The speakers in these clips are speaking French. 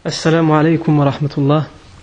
السلام عليكم ورحمة الله.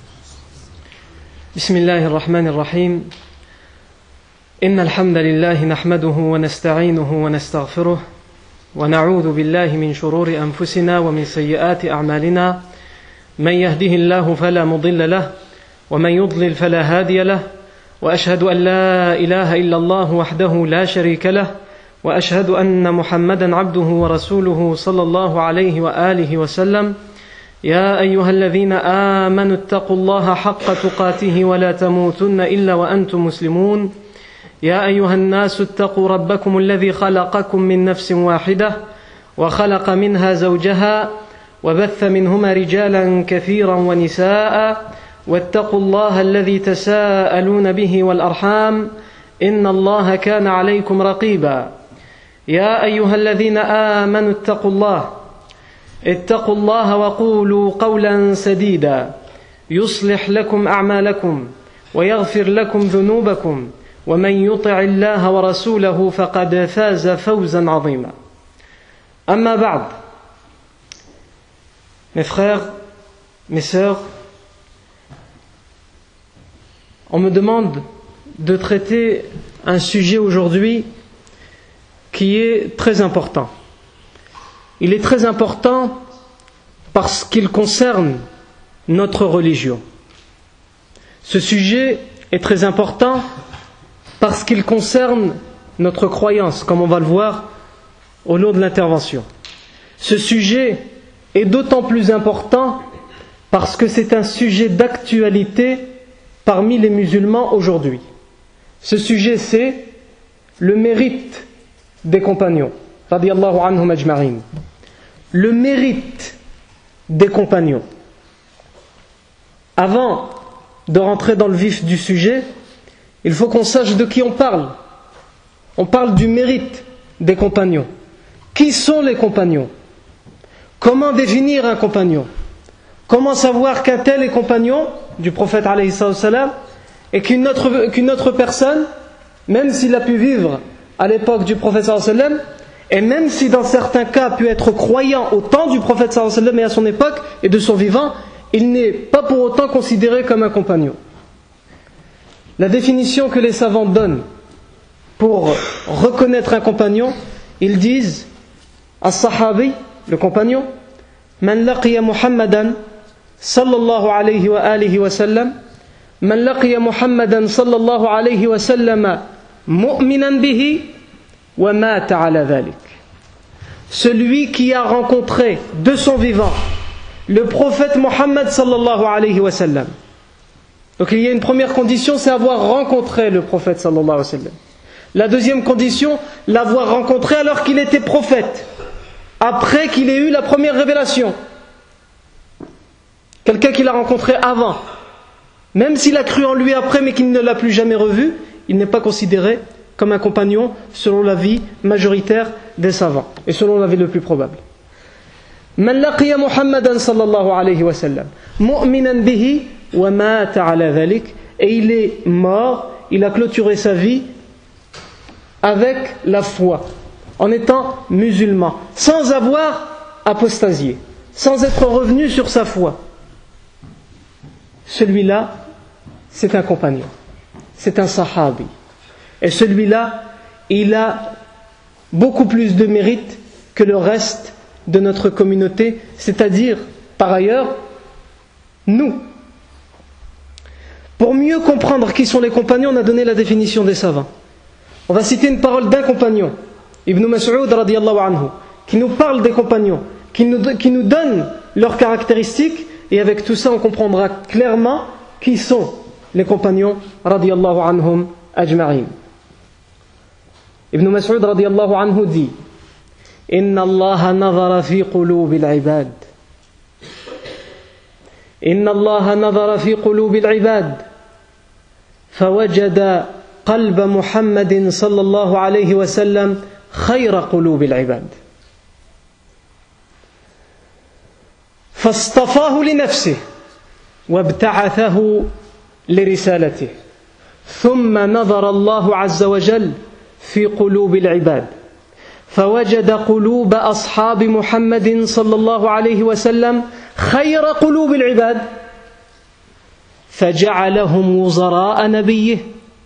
بسم الله الرحمن الرحيم. إن الحمد لله نحمده ونستعينه ونستغفره ونعوذ بالله من شرور أنفسنا ومن سيئات أعمالنا. من يهده الله فلا مضل له ومن يضلل فلا هادي له، وأشهد أن لا إله إلا الله وحده لا شريك له، وأشهد أن محمدا عبده ورسوله صلى الله عليه وآله وسلم. يا أيها الذين آمنوا اتقوا الله حق تقاته ولا تموتن إلا وأنتم مسلمون. يا أيها الناس اتقوا ربكم الذي خلقكم من نفس واحدة وخلق منها زوجها وبث منهما رجالا كثيرا ونساء، واتقوا الله الذي تساءلون به والأرحام إن الله كان عليكم رقيبا. يا أيها الذين آمنوا اتقوا الله وقولوا قولا سديدا يصلح لكم أعمالكم ويغفر لكم ذنوبكم، ومن يطع الله ورسوله فقد فاز فوزا عظيما. أما بعد، mes frères, mes sœurs, on me demande de traiter un sujet aujourd'hui qui est très important. Il est très important parce qu'il concerne notre religion. Ce sujet est très important parce qu'il concerne notre croyance, comme on va le voir au long de l'intervention. Ce sujet est d'autant plus important parce que c'est un sujet d'actualité parmi les musulmans aujourd'hui. Ce sujet, c'est le mérite des compagnons, radiyallahu anhum ajma'in. Le mérite des compagnons. Avant de rentrer dans le vif du sujet, il faut qu'on sache de qui on parle. On parle du mérite des compagnons. Qui sont les compagnons? Comment définir un compagnon? Comment savoir qu'un tel est compagnon du prophète alayhi salam et qu'une autre personne, même s'il a pu vivre à l'époque du prophète sallam, et même si dans certains cas a pu être croyant au temps du prophète sallam et à son époque et de son vivant, il n'est pas pour autant considéré comme un compagnon. La définition que les savants donnent pour reconnaître un compagnon, ils disent as-sahabi, le compagnon, man laqiya Muhammadan sallallahu alayhi wa alihi wa sallam, man laqiya Muhammadan sallallahu alayhi wa sallam mu'minan bihi wa mata ala dhalik. Celui qui a rencontré de son vivant le prophète Mohammed sallallahu alayhi wa sallam. Donc il y a une première condition, c'est avoir rencontré le prophète sallallahu alayhi wa sallam. La deuxième condition, l'avoir rencontré alors qu'il était prophète, après qu'il ait eu la première révélation. Quelqu'un qu'il a rencontré avant, même s'il a cru en lui après mais qu'il ne l'a plus jamais revu, il n'est pas considéré comme un compagnon selon l'avis majoritaire des savants et selon l'avis le plus probable. Man laqiya Muhammadan sallallahu alayhi wa sallam mu'minan bihi wa mata ala dhalik, et il est mort, il a clôturé sa vie avec la foi, en étant musulman, sans avoir apostasié, sans être revenu sur sa foi. Celui-là, c'est un compagnon, c'est un sahabi. Et celui-là, il a beaucoup plus de mérite que le reste de notre communauté, c'est-à-dire, par ailleurs, nous. Pour mieux comprendre qui sont les compagnons, on a donné la définition des savants. On va citer une parole d'un compagnon, Ibn Mas'ud radiyallahu anhu, qui nous parle des compagnons, qui nous donne leurs caractéristiques, et avec tout ça, on comprendra clairement qui sont les compagnons radiyallahu anhum ajma'in. Ibn Mas'ud radiyallahu anhu dit: Inna Allah nazara fi qulubil ibad. Inna Allah nazara fi qulubil ibad. فوجد قلب محمد صلى الله عليه وسلم خير قلوب العباد. فاصطفاه لنفسه وابتعثه لرسالته. ثم نظر الله عز وجل في قلوب العباد فوجد قلوب أصحاب محمد صلى الله عليه وسلم خير قلوب العباد فجعلهم وزراء نبيه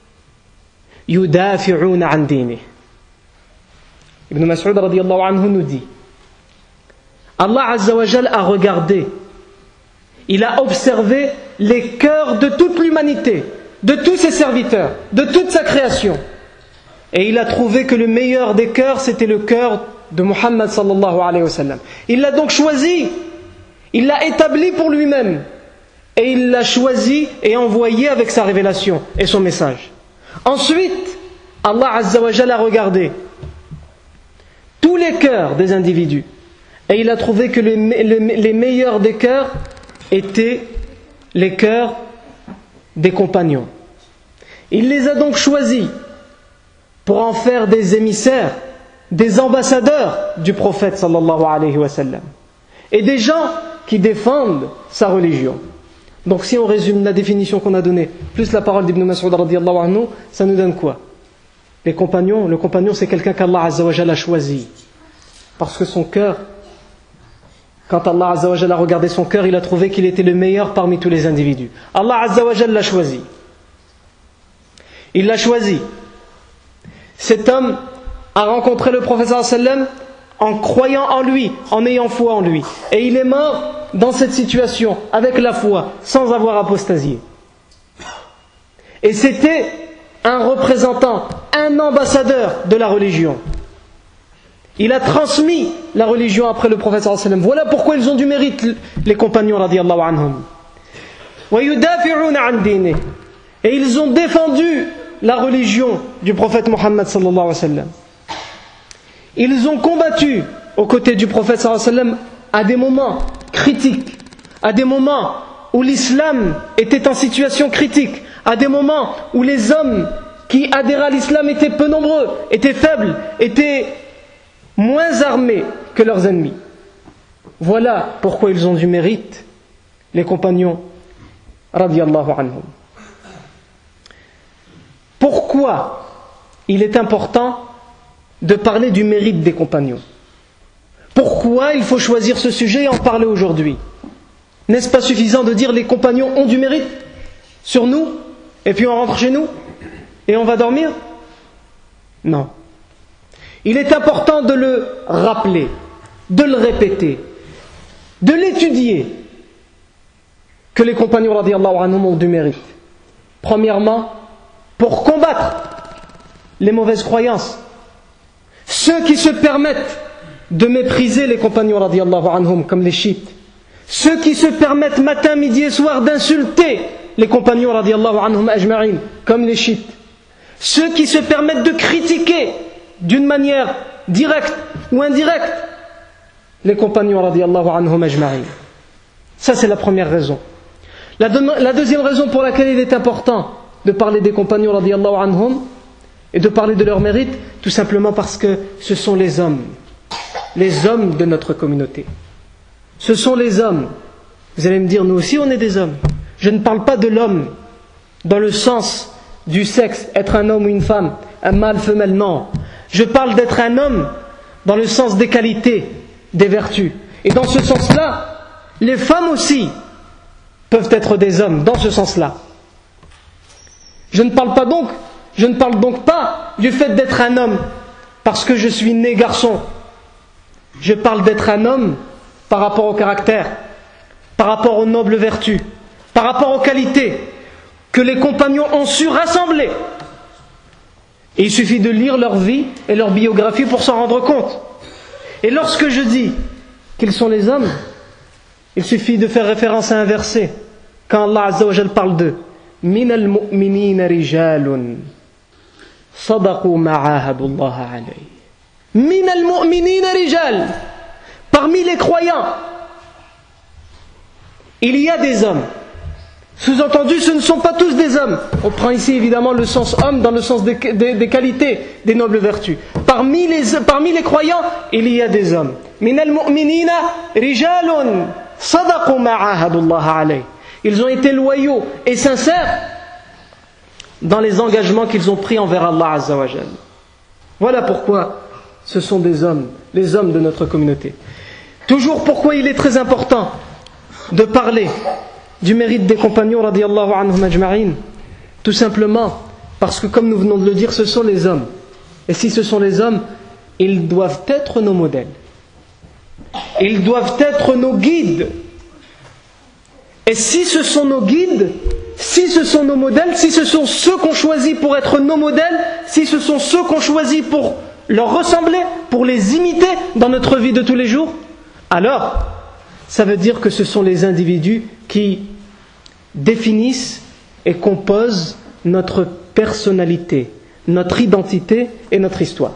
يدافعون عن دينه. Ibn Mas'ud radiyallahu anhu nous dit, Allah Azza wa Jal a regardé, il a observé les cœurs de toute l'humanité, de tous ses serviteurs, de toute sa création. Et il a trouvé que le meilleur des cœurs, c'était le cœur de Muhammad sallallahu alayhi wa sallam. Il l'a donc choisi, il l'a établi pour lui-même, et il l'a choisi et envoyé avec sa révélation et son message. Ensuite, Allah Azza wa Jal a regardé tous les cœurs des individus, et il a trouvé que les meilleurs des cœurs étaient les cœurs des compagnons. Il les a donc choisis pour en faire des émissaires, des ambassadeurs du prophète sallallahu alayhi wa sallam, et des gens qui défendent sa religion. Donc si on résume la définition qu'on a donnée, plus la parole d'Ibn Mas'ud radiyallahu anhu, ça nous donne quoi? Les compagnons, le compagnon c'est quelqu'un qu'Allah Azza wa Jalla a choisi. Parce que son cœur, quand Allah Azza wa Jalla a regardé son cœur, il a trouvé qu'il était le meilleur parmi tous les individus. Allah Azza wa Jalla l'a choisi. Il l'a choisi. Cet homme a rencontré le prophète sallallahu alayhi wa sallam en croyant en lui, en ayant foi en lui. Et il est mort dans cette situation, avec la foi, sans avoir apostasié. Et c'était un représentant, un ambassadeur de la religion. Il a transmis la religion après le prophète sallallahu alayhi wa sallam. Voilà pourquoi ils ont du mérite, les compagnons radiyallahu anhum. Et ils ont défendu la religion du prophète Muhammad sallallahu alayhi wa sallam. Ils ont combattu aux côtés du prophète sallallahu alayhi wa sallam à des moments critiques, à des moments où l'islam était en situation critique, à des moments où les hommes qui adhéraient à l'islam étaient peu nombreux, étaient faibles, étaient moins armés que leurs ennemis. Voilà pourquoi ils ont du mérite, les compagnons radiyallahu anhum. Pourquoi il est important de parler du mérite des compagnons? Pourquoi il faut choisir ce sujet et en parler aujourd'hui? N'est-ce pas suffisant de dire les compagnons ont du mérite sur nous et puis on rentre chez nous et on va dormir? Non. Il est important de le rappeler, de le répéter, de l'étudier, que les compagnons radiyallahu anhum ont du mérite. Premièrement, pour combattre les mauvaises croyances, ceux qui se permettent de mépriser les compagnons radiyallahu anhum comme les chiites, ceux qui se permettent matin, midi et soir d'insulter les compagnons radiyallahu anhum ajma'in comme les chiites, ceux qui se permettent de critiquer d'une manière directe ou indirecte les compagnons radiyallahu anhum ajma'in. Ça c'est la première raison. La deuxième raison pour laquelle il est important de parler des compagnons radiyallahu anhum et de parler de leur mérite, tout simplement parce que ce sont les hommes de notre communauté. Ce sont les hommes. Vous allez me dire, nous aussi on est des hommes. Je ne parle pas de l'homme dans le sens du sexe, être un homme ou une femme, un mâle, femelle, non. Je parle d'être un homme dans le sens des qualités, des vertus. Et dans ce sens-là, les femmes aussi peuvent être des hommes, dans ce sens-là. Je ne parle donc pas du fait d'être un homme parce que je suis né garçon. Je parle d'être un homme par rapport au caractère, par rapport aux nobles vertus, par rapport aux qualités que les compagnons ont su rassembler. Et il suffit de lire leur vie et leur biographie pour s'en rendre compte. Et lorsque je dis qu'ils sont les hommes, il suffit de faire référence à un verset quand Allah Azza wa Jal parle d'eux. من المؤمنين رجال صدقوا ما عاهدوا الله عليه. من المؤمنين رجال. Parmi les croyants, il y a des hommes. Sous-entendu, ce ne sont pas tous des hommes. On prend ici évidemment le sens homme dans le sens des qualités, des nobles vertus. Parmi les croyants, il y a des hommes. من المؤمنين رجال صدقوا ما عاهدوا الله عليه. Ils ont été loyaux et sincères dans les engagements qu'ils ont pris envers Allah Azza wa Jal. Voilà pourquoi ce sont des hommes, les hommes de notre communauté. Toujours pourquoi il est très important de parler du mérite des compagnons radiyallahu anhum ajma'in? Tout simplement parce que, comme nous venons de le dire, ce sont les hommes. Et si ce sont les hommes, ils doivent être nos modèles. Ils doivent être nos guides. Et si ce sont nos guides, si ce sont nos modèles, si ce sont ceux qu'on choisit pour être nos modèles, si ce sont ceux qu'on choisit pour leur ressembler, pour les imiter dans notre vie de tous les jours, alors ça veut dire que ce sont les individus qui définissent et composent notre personnalité, notre identité et notre histoire.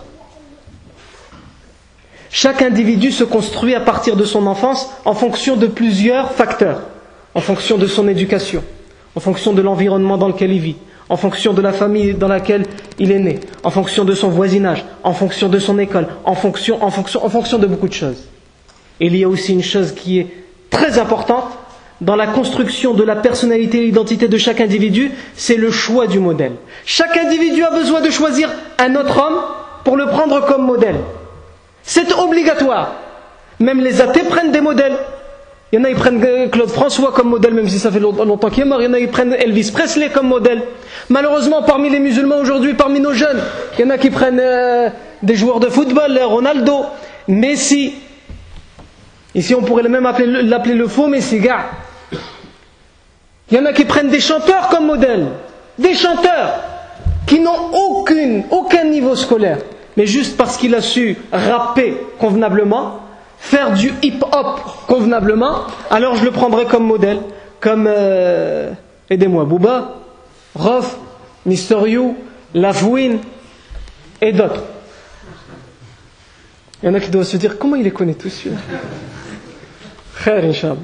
Chaque individu se construit à partir de son enfance en fonction de plusieurs facteurs, en fonction de son éducation, en fonction de l'environnement dans lequel il vit, en fonction de la famille dans laquelle il est né, en fonction de son voisinage, en fonction de son école, en fonction de beaucoup de choses. Et il y a aussi une chose qui est très importante dans la construction de la personnalité et l'identité de chaque individu, c'est le choix du modèle. Chaque individu a besoin de choisir un autre homme pour le prendre comme modèle. C'est obligatoire. Même les athées prennent des modèles. Il y en a qui prennent Claude François comme modèle, même si ça fait longtemps qu'il est mort. Il y en a qui prennent Elvis Presley comme modèle. Malheureusement, parmi les musulmans aujourd'hui, parmi nos jeunes, il y en a qui prennent des joueurs de football, Ronaldo, Messi. Ici, on pourrait même l'appeler le faux Messi, gars. Il y en a qui prennent des chanteurs comme modèle. Des chanteurs qui n'ont aucun niveau scolaire. Mais juste parce qu'il a su rapper convenablement, faire du hip-hop convenablement, alors je le prendrai comme modèle. Comme, aidez-moi, Booba, Rof, Mr. You, Lafouine et d'autres. Il y en a qui doivent se dire, comment il les connaît tous celui-là? Khair, Inch'Allah.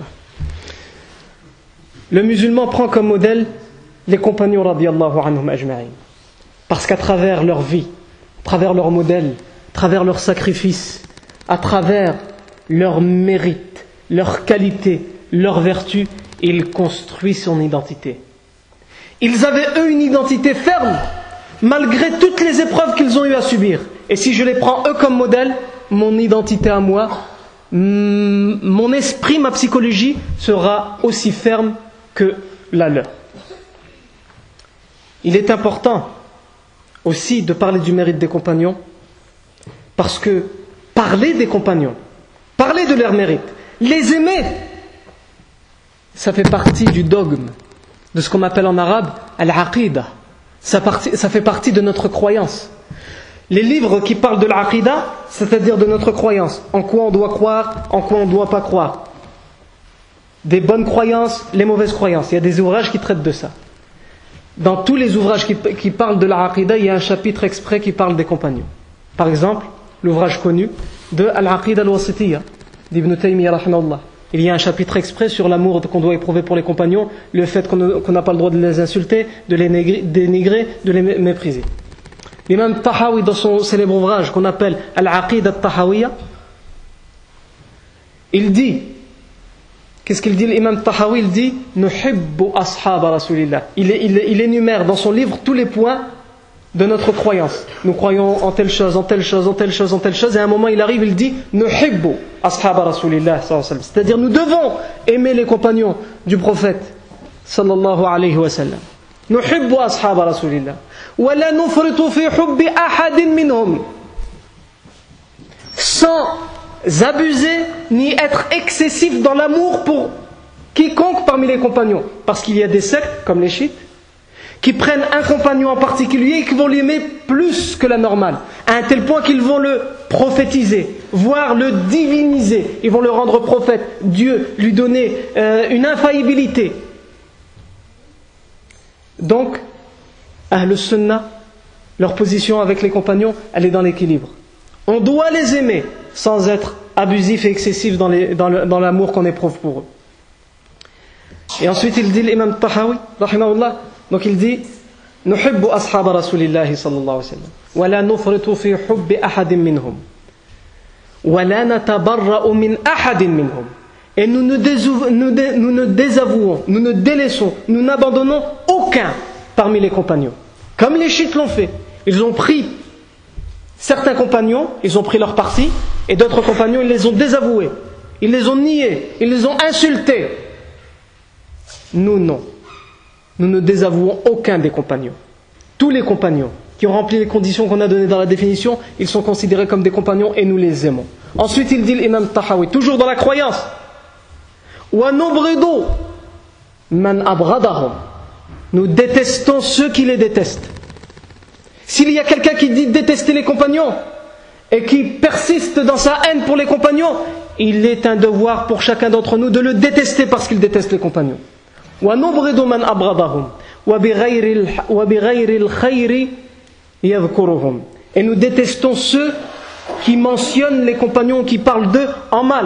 Le musulman prend comme modèle les compagnons radiyallahu anhum ajma'in. Parce qu'à travers leur vie, à travers leur modèle, à travers leur sacrifice, à travers leur mérite, leur qualité, leur vertu, ils construisent son identité. Ils avaient eux une identité ferme, malgré toutes les épreuves qu'ils ont eu à subir. Et si je les prends eux comme modèle, mon identité à moi, mon esprit, ma psychologie sera aussi ferme que la leur. Il est important aussi de parler du mérite des compagnons, parce que parler des compagnons, parler de leur mérite, les aimer, ça fait partie du dogme, de ce qu'on appelle en arabe al-aqida. Ça fait partie de notre croyance. Les livres qui parlent de l'aqida, c'est-à-dire de notre croyance, en quoi on doit croire, en quoi on ne doit pas croire, des bonnes croyances, les mauvaises croyances, il y a des ouvrages qui traitent de ça. Dans tous les ouvrages qui parlent de l'aqida, il y a un chapitre exprès qui parle des compagnons. Par exemple, l'ouvrage connu de Al-Aqida al-Wasitiyya d'Ibn Taymiyyah rahimahullah. Il y a un chapitre exprès sur l'amour qu'on doit éprouver pour les compagnons, le fait qu'on n'a pas le droit de les insulter, de les dénigrer, de les mépriser. L'imam Tahawi, dans son célèbre ouvrage qu'on appelle Al-Aqida al-Tahawiyya, il dit, qu'est-ce qu'il dit l'imam Tahawi? Il dit Nuhibbu ashab rasulillah. Il énumère dans son livre tous les points de notre croyance. Nous croyons en telle chose, en telle chose, en telle chose, en telle chose, et à un moment il arrive, il dit Nuhibbu ashab rasulillah, c'est-à-dire nous devons aimer les compagnons du prophète sallallahu alayhi wa sallam. Nuhibbu ashab rasulillah wa la nufritu fi hubbi ahadin minhum, sans abuser ni être excessif dans l'amour pour quiconque parmi les compagnons, parce qu'il y a des sectes comme les chiites qui prennent un compagnon en particulier et qui vont l'aimer plus que la normale, à un tel point qu'ils vont le prophétiser, voire le diviniser. Ils vont le rendre prophète, Dieu, lui donner une infaillibilité. Donc, Ahl Sunnah, leur position avec les compagnons, elle est dans l'équilibre. On doit les aimer sans être abusif et excessif dans l'amour qu'on éprouve pour eux. Et ensuite il dit l'imam Tahawi rahimahullah, donc il dit Nuhibbu ashab rasulillahi sallallahu alayhi wa sallam wa la nufritu fi hubbi ahadin minhum wa la natabarra'u min ahadin minhum, et nous ne désavouons, nous ne délaissons, nous n'abandonnons aucun parmi les compagnons, comme les chiites l'ont fait. Ils ont pris certains compagnons, ils ont pris leur parti, et d'autres compagnons, ils les ont désavoués, ils les ont niés, ils les ont insultés. Nous, non. Nous ne désavouons aucun des compagnons. Tous les compagnons qui ont rempli les conditions qu'on a données dans la définition, ils sont considérés comme des compagnons et nous les aimons. Ensuite, il dit l'imam Tahawi, toujours dans la croyance, wa nubridu man abghadahum. Nous détestons ceux qui les détestent. S'il y a quelqu'un qui dit détester les compagnons et qui persiste dans sa haine pour les compagnons, il est un devoir pour chacun d'entre nous de le détester parce qu'il déteste les compagnons. Wa nubridu man abghadahum wa bighayri al-khayri yadhkuruhum. Et nous détestons ceux qui mentionnent les compagnons, qui parlent d'eux en mal.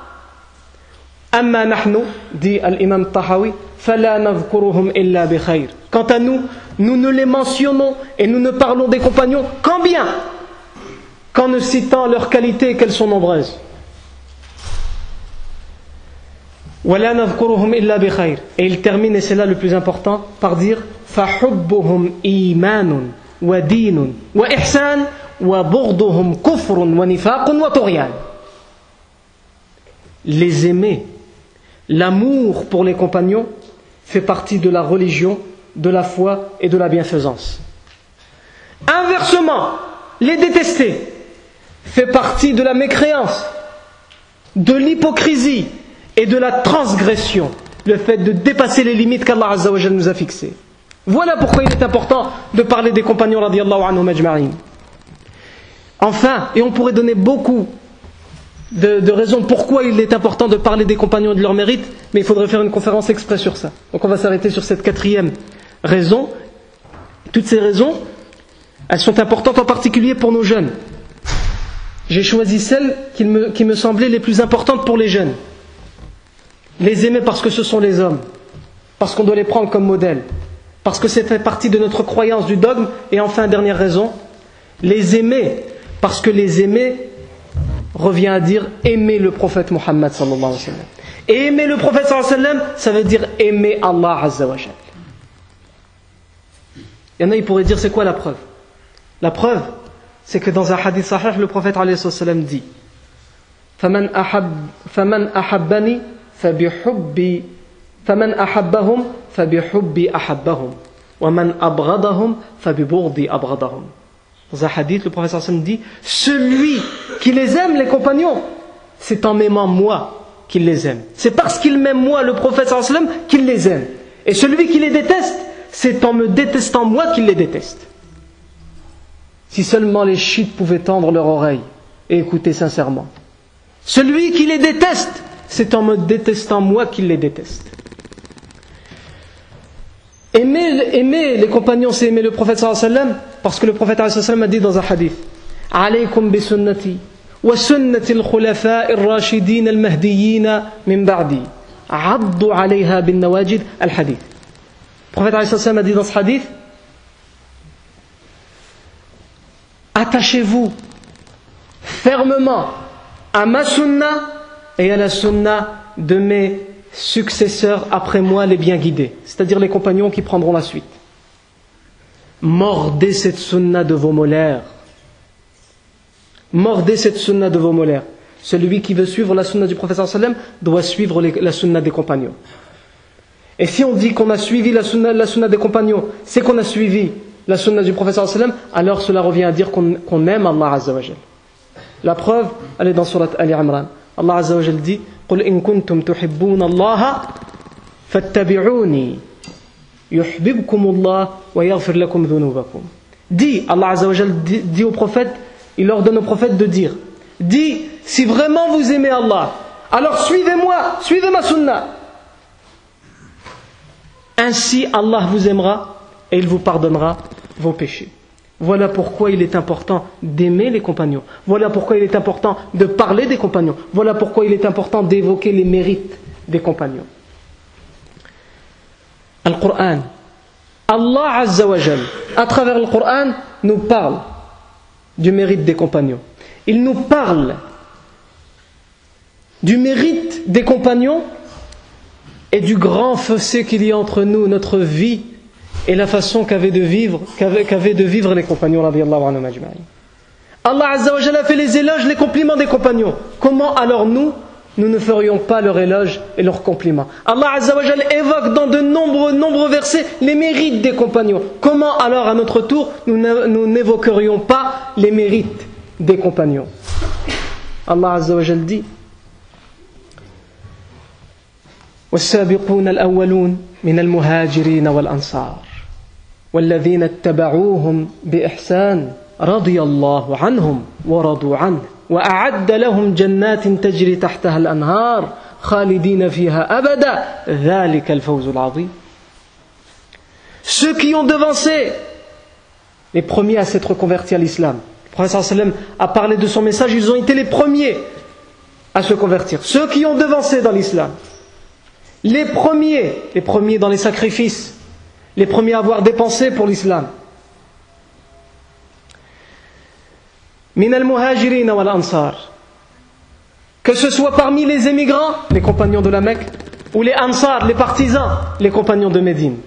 Amma nahnu, dit l'imam Tahawi, fala nadhkuruhum illa bi khayr. Quant à nous, nous ne les mentionnons et nous ne parlons des compagnons qu'en bien, qu'en ne citant leurs qualités qu'elles sont nombreuses. Wala nadhkuruhum illa bi khayr. Et il termine, et c'est là le plus important, par dire fahubbuhum imanun wa dinun wa ihsan wa bughduhum kufrun wa nifaqun wa tughyan. Les aimer, l'amour pour les compagnons fait partie de la religion, de la foi et de la bienfaisance. Inversement, les détester fait partie de la mécréance, de l'hypocrisie et de la transgression, le fait de dépasser les limites qu'Allah Azza wa Jalla nous a fixées. Voilà pourquoi il est important de parler des compagnons radiyallahu anhum ajma'in. Enfin, et on pourrait donner beaucoup de raisons pourquoi il est important de parler des compagnons et de leur mérite, mais il faudrait faire une conférence exprès sur ça. Donc on va s'arrêter sur cette quatrième raison. Toutes ces raisons, elles sont importantes en particulier pour nos jeunes. J'ai choisi celles qui me semblaient les plus importantes pour les jeunes. Les aimer parce que ce sont les hommes, parce qu'on doit les prendre comme modèle, parce que c'est fait partie de notre croyance, du dogme. Et enfin, dernière raison, les aimer parce que les aimer revient à dire aimer le prophète Muhammad sallallahu alayhi wa sallam. Et aimer le prophète sallallahu alayhi wa sallam, ça veut dire aimer Allah azza wa jalla. Il y en a, ils pourraient dire c'est quoi la preuve? La preuve, c'est que dans un hadith sahih, le prophète alayhi wa sallam dit faman ahabbani fabihubbi faman ahabbahum fabihubbi ahabbahum wa man abghadahum fabibughdi abghadahum. Dans un hadith, le prophète sallallahu alayhi wa sallam dit celui qui les aime, les compagnons, c'est en m'aimant moi qu'il les aime. C'est parce qu'il m'aime moi, le prophète sallallahu alayhi wa sallam, qu'il les aime. Et celui qui les déteste, c'est en me détestant moi qu'il les déteste. Si seulement les chiites pouvaient tendre leur oreille et écouter sincèrement. Celui qui les déteste, c'est en me détestant moi qu'il les déteste. Aimer les compagnons, c'est aimer le prophète sallallahu alayhi wa sallam, parce que le prophète sallallahu alayhi wa sallam a dit dans un hadith alaykum bi sunnati wa sunnati al-khulafa'i ar-rashidin al-mahdiyyin min ba'di addu 'alayha bin nawajid al-hadith. Le prophète sallallahu alayhi wa sallam a dit dans ce hadith attachez-vous fermement à ma sunna et à la sunna de mes successeurs après moi, les bien guidés, c'est-à-dire les compagnons qui prendront la suite. Mordez cette sunna de vos molaires. Mordez cette sunna de vos molaires. Celui qui veut suivre la sunna du prophète sallallahu alayhi wa sallam doit suivre la sunna des compagnons. Et si on dit qu'on a suivi la sunna des compagnons, c'est qu'on a suivi la sunna du prophète sallallahu alayhi wa sallam, alors cela revient à dire qu'on aime Allah azza wa jalla. La preuve, elle est dans surat Ali Imran. Allah azza wa jalla dit قل إن كنتم تحبون الله فاتبعوني يحببكم الله ويغفر لكم ذنوبكم. Dis, Allah azza wa jalla dit au prophète, il ordonne au prophète de dire, dis, si vraiment vous aimez Allah, alors suivez-moi, suivez ma sunna. Ainsi Allah vous aimera et il vous pardonnera vos péchés. Voilà pourquoi il est important d'aimer les compagnons. Voilà pourquoi il est important de parler des compagnons. Voilà pourquoi il est important d'évoquer les mérites des compagnons. Al-Qur'an. Allah Azza wa Jal, à travers le Qur'an, nous parle du mérite des compagnons. Il nous parle du mérite des compagnons et du grand fossé qu'il y a entre nous, notre vie, et la façon qu'avaient de vivre les compagnons radiyallahu anhum ajma'in. Allah Azza wa Jalla fait les éloges, les compliments des compagnons. Comment alors nous, nous ne ferions pas leur éloge et leur compliment. Allah Azza wa Jal évoque dans de nombreux versets les mérites des compagnons. Comment alors à notre tour nous n'évoquerions pas les mérites des compagnons? Allah Azza wa Jal dit: والسابقون الأولون من المهاجرين والأنصار والذين اتبعوهم بإحسان رضي الله عنهم ورضوا عنه وأعد لهم جنات تجري تحتها الأنهار خالدين فيها أبدا ذلك الفوز العظيم. Ceux qui ont devancé les premiers à s'être convertis à l'islam. Le prophète sallam a parlé de son message, ils ont été les premiers à se convertir. Ceux qui ont devancé dans l'islam. Les premiers dans les sacrifices, les premiers à avoir dépensé pour l'islam. Min al-muhajirin wal ansar. Que ce soit parmi les émigrants, les compagnons de la Mecque, ou les ansar, les partisans, les compagnons de Médine.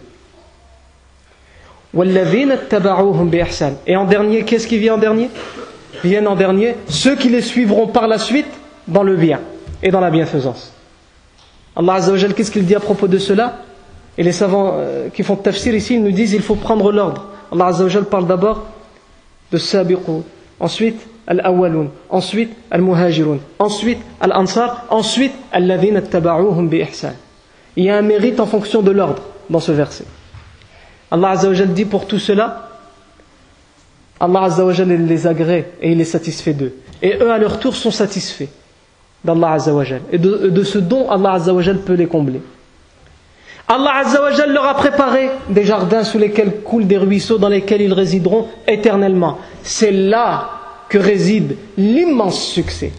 Walladhina ittaba'uhum bi ihsan. Et en dernier, qu'est-ce qui vient en dernier? Viennent en dernier ceux qui les suivront par la suite dans le bien et dans la bienfaisance. Allah Azza wa Jal, qu'est-ce qu'il dit à propos de cela? Et les savants qui font tafsir ici, ils nous disent il faut prendre l'ordre. Allah Azza wa Jal parle d'abord de sabiqun, ensuite al-awwalun, ensuite al-muhajirun, ensuite al-ansar, ensuite alladhina ittaba'uhum bi ihsan. Il y a un mérite en fonction de l'ordre dans ce verset. Allah Azza wa Jal dit pour tout cela, Allah Azza wa Jal les agrée et il est satisfait d'eux. Et eux à leur tour sont satisfaits d'Allah Azza wa Jal et de ce dont Allah Azza wa Jal peut les combler. Allah Azza wa Jal leur a préparé des jardins sous lesquels coulent des ruisseaux dans lesquels ils résideront éternellement. C'est là que réside l'immense succès.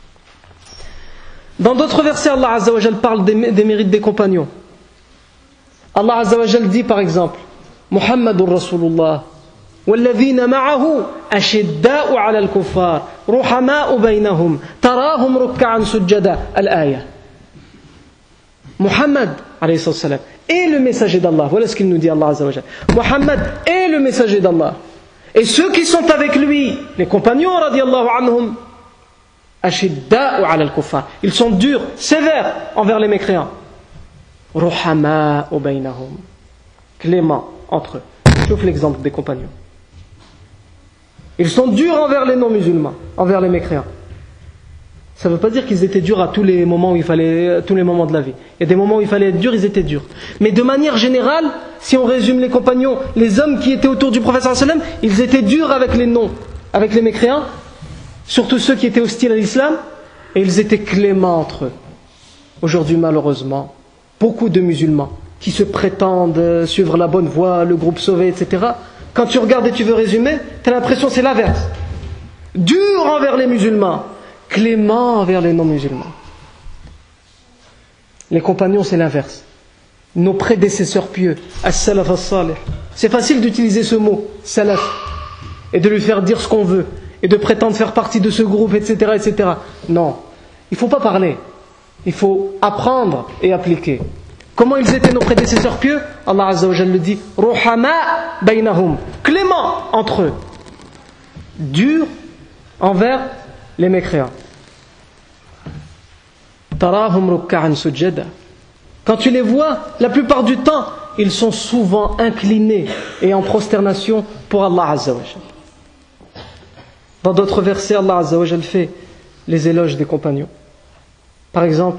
Dans d'autres versets, Allah Azza wa Jal parle des mérites des compagnons. Allah Azza wa Jal dit par exemple: Muhammadur Rasulullah والذين معه أشداء على الكفار رحماء بينهم تراهم ركعا سجدا الآية. Muhammad alayhi salam est le messager d'Allah. Voilà ce qu'il nous dit Allah Azza wa Jalla. Muhammad est le messager d'Allah. Et ceux qui sont avec lui, les compagnons radiyallahu anhum, أشداء على الكفار, ils sont durs, sévères envers les mécréants. رحماء بينهم, cléments entre eux. Sauf l'exemple des compagnons. Ils sont durs envers les non-musulmans, envers les mécréants. Ça ne veut pas dire qu'ils étaient durs à tous les moments où il fallait, tous les moments de la vie. Il y a des moments où il fallait être dur, ils étaient durs. Mais de manière générale, si on résume les compagnons, les hommes qui étaient autour du prophète sallallahu alayhi wa sallam, ils étaient durs avec les non, avec les mécréants, surtout ceux qui étaient hostiles à l'islam, et ils étaient cléments entre eux. Aujourd'hui, malheureusement, beaucoup de musulmans qui se prétendent suivre la bonne voie, le groupe sauvé, etc., quand tu regardes et tu veux résumer, tu as l'impression que c'est l'inverse. Dur envers les musulmans, clément envers les non-musulmans. Les compagnons, c'est l'inverse. Nos prédécesseurs pieux, as-salaf as-salih. C'est facile d'utiliser ce mot, salaf, et de lui faire dire ce qu'on veut, et de prétendre faire partie de ce groupe, etc., etc. Non, il ne faut pas parler. Il faut apprendre et appliquer. Comment ils étaient nos prédécesseurs pieux? Allah Azza wa Jalla le dit: Ruhama baynahum, clément entre eux, dur envers les mécréants. Tarahum rukka'an sujada. Quand tu les vois, la plupart du temps, ils sont souvent inclinés et en prosternation pour Allah Azza wa Jalla. Dans d'autres versets, Allah Azza wa Jalla fait les éloges des compagnons. Par exemple,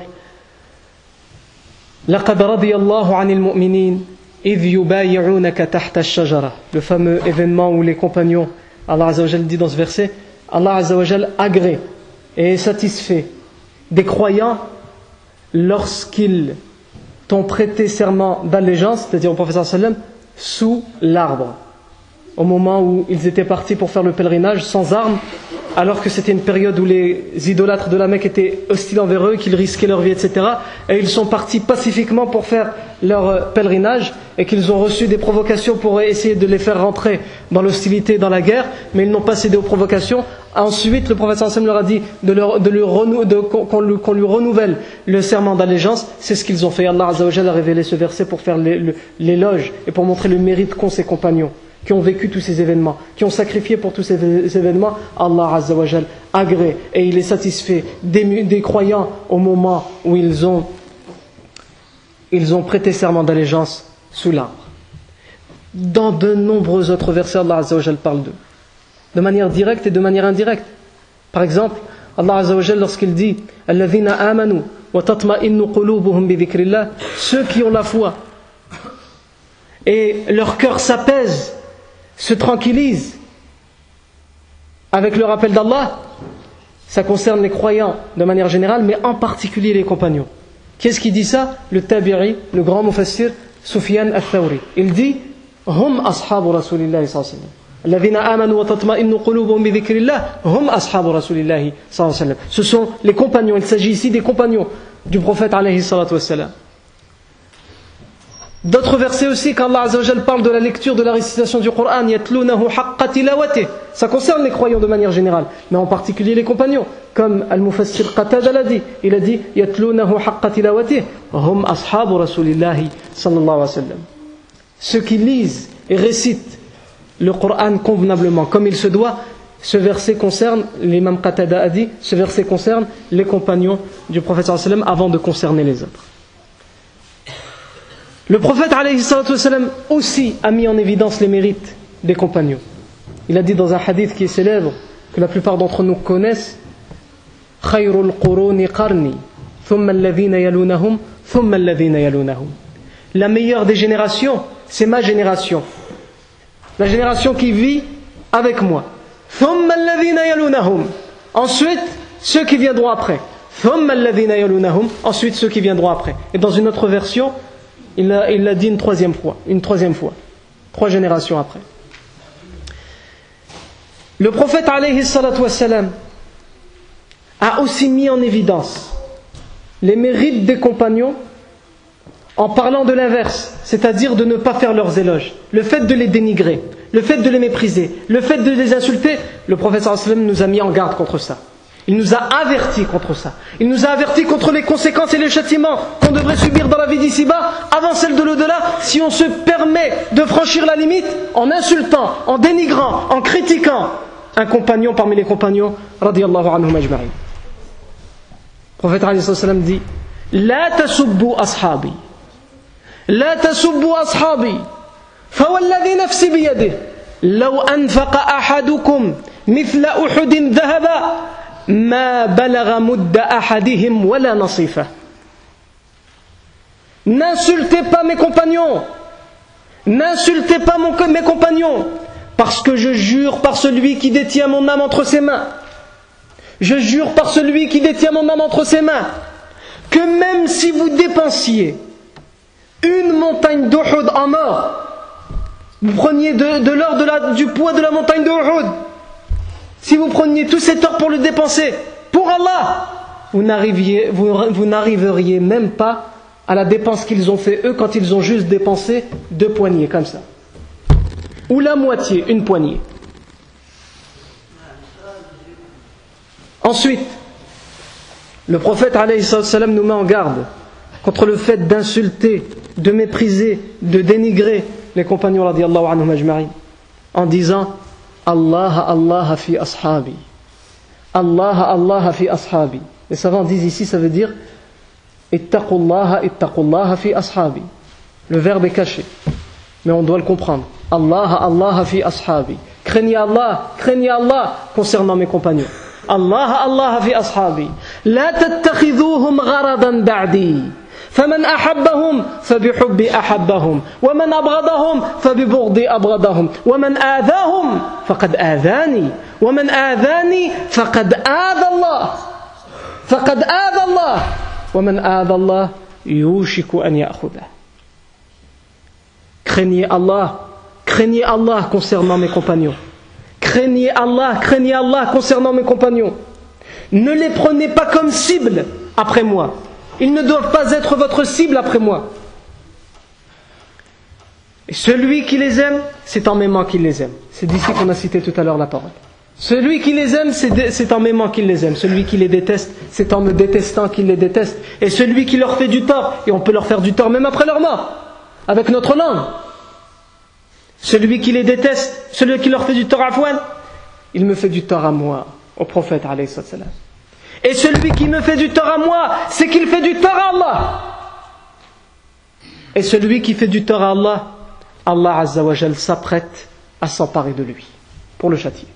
لقد رضي الله عن المؤمنين إذ يبايعونك تحت الشجرة. Le fameux événement où les compagnons, Allah Azza wa Jalla dit dans ce verset, Allah Azza wa Jalla agrée et est satisfait des croyants lorsqu'ils t'ont prêté serment d'allégeance, c'est-à-dire au prophète sallallahu alayhi wa sallam, sous l'arbre, au moment où ils étaient partis pour faire le pèlerinage sans armes, alors que c'était une période où les idolâtres de la Mecque étaient hostiles envers eux, qu'ils risquaient leur vie, etc. Et ils sont partis pacifiquement pour faire leur pèlerinage, et qu'ils ont reçu des provocations pour essayer de les faire rentrer dans l'hostilité, dans la guerre, mais ils n'ont pas cédé aux provocations. Ensuite, le prophète sallallahu alayhi wa sallam leur a dit qu'on lui renouvelle le serment d'allégeance. C'est ce qu'ils ont fait. Allah Azza wa Jalla a révélé ce verset pour faire l'éloge et pour montrer le mérite qu'ont ses compagnons, qui ont vécu tous ces événements, qui ont sacrifié pour tous ces événements. Allah Azza wa Jal agrée et il est satisfait des croyants au moment où ils ont prêté serment d'allégeance sous l'arbre. Dans de nombreux autres versets, Allah Azza wa Jal parle d'eux, de manière directe et de manière indirecte. Par exemple, Allah Azza wa Jal, lorsqu'il dit « Alladhina amanu wa tatma'innu qulubuhum bi dhikrillah » ceux qui ont la foi et leur cœur s'apaise, se tranquillise avec le rappel d'Allah, ça concerne les croyants de manière générale, mais en particulier les compagnons. Qu'est-ce qui dit ça? Le Tabi'i, le grand mufassir Sufyan al-Thawri. Il dit Hum ashabu Rasulillahi sallallahu alayhi wa sallam. Alladhina amanu wa tatma'innu qulubuhum bi dhikrillah, hum ashabu Rasulillahi sallallahu alayhi wa sallam. Ce sont les compagnons, il s'agit ici des compagnons du prophète alayhi salatu wa sallam. D'autres versets aussi, quand Allah Azza wa Jal parle de la lecture, de la récitation du Coran, yatlunahu haqqa tilawatih. Ça concerne les croyants de manière générale, mais en particulier les compagnons, comme Al-Mufassir Qatada l'a dit. Il a dit yatlunahu haqqa tilawatih, hum ashabu Rasulillahi sallallahu alayhi wa sallam. Ceux qui lisent et récitent le Coran convenablement, comme il se doit, ce verset concerne, l'imam Qatada a dit, ce verset concerne les compagnons du prophète sallallahu alayhi wa sallam avant de concerner les autres. Le prophète alayhi salatu wa sallam aussi a mis en évidence les mérites des compagnons. Il a dit dans un hadith qui est célèbre, que la plupart d'entre nous connaissent, Khayrul quruni qarni, thumma alladhina yalunahum, thumma alladhina yalunahum. La meilleure des générations, c'est ma génération. La génération qui vit avec moi. Thumma alladhina yalunahum. Ensuite, ceux qui viendront après. Thumma alladhina yalunahum. Ensuite, ceux qui viendront après. Et dans une autre version, il l'a dit une troisième fois. 3 générations après. Le prophète alayhi salatu wassalam a aussi mis en évidence les mérites des compagnons en parlant de l'inverse, c'est-à-dire de ne pas faire leurs éloges. Le fait de les dénigrer, le fait de les mépriser, le fait de les insulter, le prophète sallallahu alayhi wa sallam nous a mis en garde contre ça. Il nous a avertis contre ça. Il nous a avertis contre les conséquences et les châtiments qu'on devrait subir dans la vie d'ici-bas, avant celle de l'au-delà, si on se permet de franchir la limite en insultant, en dénigrant, en critiquant un compagnon parmi les compagnons, radiyallahu anhum ajma'in. Le prophète alayhi sallam dit La tasubbu ashabi. La tasubbu ashabi. Fawalladhi nafsi biyadih. Law anfaqa ahadukum mithla uhudin dhahaba. Ma balagha mudda ahadihim wala nasifa. N'insultez pas mes compagnons. N'insultez pas mes compagnons. Parce que je jure par celui qui détient mon âme entre ses mains. Je jure par celui qui détient mon âme entre ses mains. Que même si vous dépensiez une montagne d'Uhud en or, vous preniez de l'or du poids de la montagne d'Uhud, si vous preniez tout cet or pour le dépenser pour Allah, vous n'arriveriez même pas à la dépense qu'ils ont fait eux quand ils ont juste dépensé 2 poignées comme ça, ou la moitié, une poignée. Ensuite, le prophète alayhi salam nous met en garde contre le fait d'insulter, de mépriser, de dénigrer les compagnons radiyallahu anhum ajma'in en disant Allah Allah fi ashabi. Allah Allah fi ashabi. Les savants disent ici, ça veut dire ittaqullaha fi ashabi. Le verbe est caché, mais on doit le comprendre. Allah Allah fi ashabi. Craignez Allah concernant mes compagnons. Allah Allah fi ashabi. La tattakhidhuhum gharadan ba'di. فمن أحبهم فبحبي أحبهم ومن أبغضهم فببغضي أبغضهم ومن آذاهم فقد آذاني ومن آذاني فقد آذى الله ومن آذى الله يوشك أن يأخذه. Craignez Allah concernant mes compagnons. Craignez Allah concernant mes compagnons. Ne les prenez pas comme cible après moi. Ils ne doivent pas être votre cible après moi. Et celui qui les aime, c'est en m'aimant qu'il les aime. C'est d'ici qu'on a cité tout à l'heure la parole. Celui qui les aime, c'est en m'aimant qu'il les aime. Celui qui les déteste, c'est en me détestant qu'il les déteste. Et celui qui leur fait du tort, et on peut leur faire du tort même après leur mort, avec notre langue. Celui qui les déteste, celui qui leur fait du tort à Fouane, il me fait du tort à moi. au prophète alayhi salam. Et celui qui me fait du tort à moi, c'est qu'il fait du tort à Allah. Et celui qui fait du tort à Allah, Allah Azza wa Jal s'apprête à s'emparer de lui pour le châtier.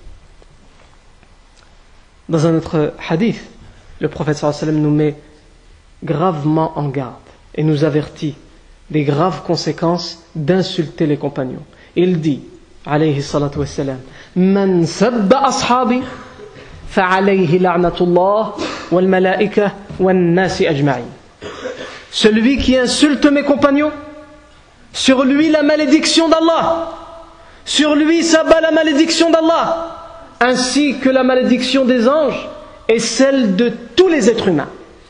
Dans un autre hadith, le prophète sallallahu alayhi wa sallam nous met gravement en garde et nous avertit des graves conséquences d'insulter les compagnons. Il dit, alayhi salatu wa sallam, Man sabba ashabi fa'alayhi la'natullah wal malaika wal nasi ajma'in. Celui qui insulte mes compagnons, sur lui la malédiction d'Allah, sur lui s'abat la malédiction d'Allah, ainsi que la malédiction des anges et celle de tous les êtres humains.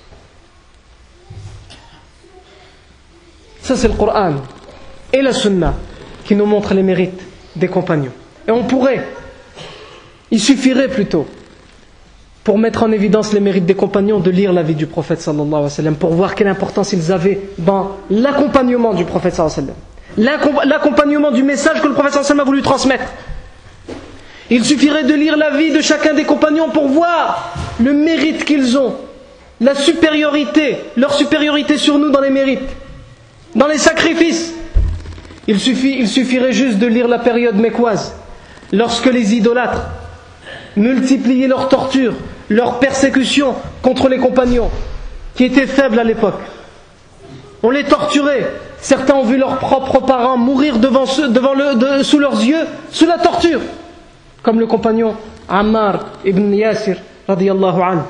Ça c'est le Coran et la Sunna qui nous montrent les mérites des compagnons. Et il suffirait plutôt, pour mettre en évidence les mérites des compagnons, de lire la vie du prophète sallallahu alayhi wa sallam, pour voir quelle importance ils avaient dans l'accompagnement du prophète sallallahu alayhi wa sallam, l'accompagnement du message que le prophète sallallahu alayhi wa sallam a voulu transmettre. Il suffirait de lire la vie de chacun des compagnons pour voir le mérite qu'ils ont, la supériorité, leur supériorité sur nous dans les mérites, dans les sacrifices. Il suffirait juste de lire la période mécoise, lorsque les idolâtres multipliaient leurs tortures, leurs persécutions contre les compagnons, qui étaient faibles à l'époque. On les torturait. Certains ont vu leurs propres parents mourir sous leurs yeux, sous la torture, comme le compagnon Ammar ibn Yasir radiyallahu anhu.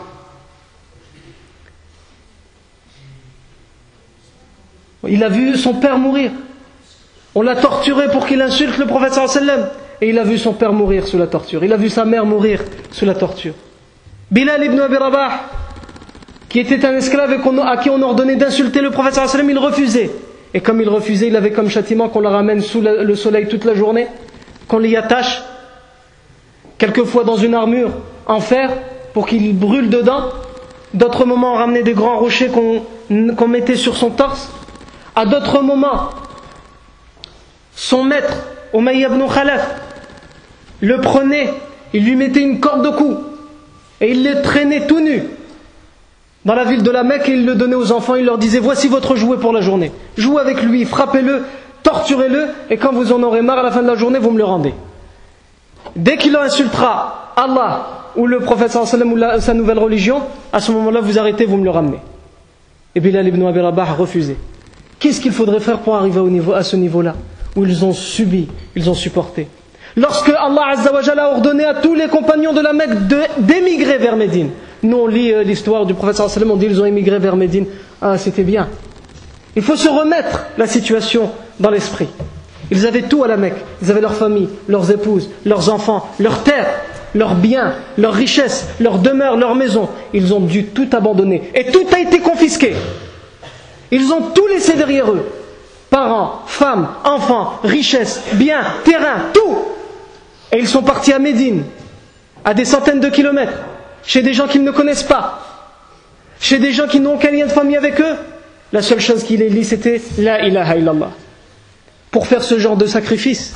Il a vu son père mourir. On l'a torturé pour qu'il insulte le prophète sallallahu alayhi wa sallam. Et il a vu son père mourir sous la torture. Il a vu sa mère mourir sous la torture. Bilal ibn Abi Rabah, qui était un esclave et à qui on ordonnait d'insulter le prophète sallallahu alayhi wa sallam, il refusait. Et comme il refusait, il avait comme châtiment qu'on le ramène sous le soleil toute la journée, qu'on l'y attache, quelquefois dans une armure en fer, pour qu'il brûle dedans. D'autres moments, on ramenait des grands rochers qu'on mettait sur son torse. À d'autres moments, son maître, Umayya ibn Khalaf, le prenait, il lui mettait une corde au cou et il le traînait tout nu dans la ville de la Mecque et il le donnait aux enfants. Il leur disait, voici votre jouet pour la journée, jouez avec lui, frappez-le, torturez-le, et quand vous en aurez marre à la fin de la journée, vous me le rendez. Dès qu'il insultera Allah ou le prophète sallallahu alayhi wa sallam ou sa nouvelle religion, à ce moment-là vous arrêtez, vous me le ramenez. Et Bilal ibn Abi Rabah a refusé. Qu'est-ce qu'il faudrait faire pour arriver à ce niveau-là, où ils ont subi, ils ont supporté? Lorsque Allah Azza wa Jalla a ordonné à tous les compagnons de la Mecque d'émigrer vers Médine. Nous on lit l'histoire du prophète sallallahu alayhi wa sallam, on dit ils ont émigré vers Médine. Ah, c'était bien. Il faut se remettre la situation dans l'esprit. Ils avaient tout à la Mecque. Ils avaient leur famille, leurs épouses, leurs enfants, leurs terres, leurs biens, leurs richesses, leurs demeures, leurs maisons. Ils ont dû tout abandonner. Et tout a été confisqué. Ils ont tout laissé derrière eux. Parents, femmes, enfants, richesses, biens, terrains, tout. Et ils sont partis à Médine, à des centaines de kilomètres, chez des gens qu'ils ne connaissent pas, chez des gens qui n'ont aucun lien de famille avec eux. La seule chose qui les lie, c'était La ilaha illallah. Pour faire ce genre de sacrifice,